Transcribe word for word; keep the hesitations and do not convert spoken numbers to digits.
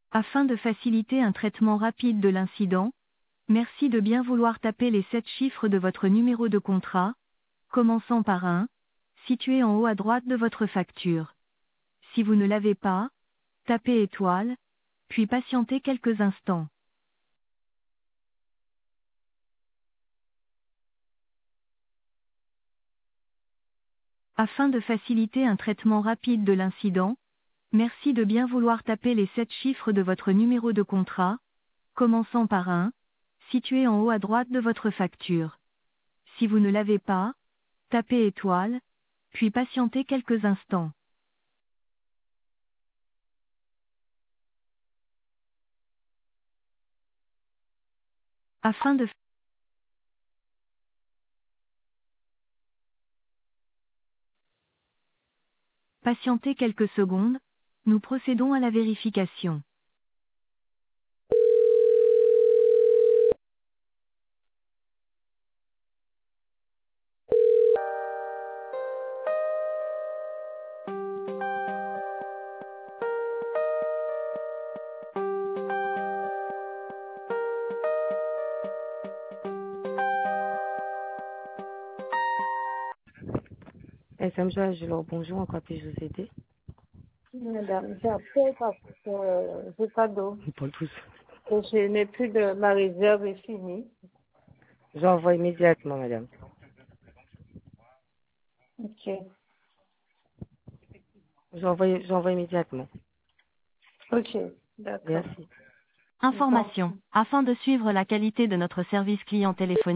Afin de faciliter un traitement rapide de l'incident, merci de bien vouloir taper les sept chiffres de votre numéro de contrat, commençant par un, situé en haut à droite de votre facture. Si vous ne l'avez pas, tapez étoile, puis patientez quelques instants. Afin de faciliter un traitement rapide de l'incident, merci de bien vouloir taper les sept chiffres de votre numéro de contrat, commençant par un, situé en haut à droite de votre facture. Si vous ne l'avez pas, tapez étoile, puis patientez quelques instants. Afin de patienter quelques secondes, nous procédons à la vérification. S M J, je leur bonjour, en quoi puis-je vous aider? Madame, j'ai appelé parce que euh, j'ai pas d'eau. Ils parlent tous. Et je n'ai plus de ma réserve est finie. J'envoie immédiatement, madame. Ok. J'envoie, j'envoie immédiatement. Ok, d'accord. Merci. Information. Afin de suivre la qualité de notre service client téléphonique,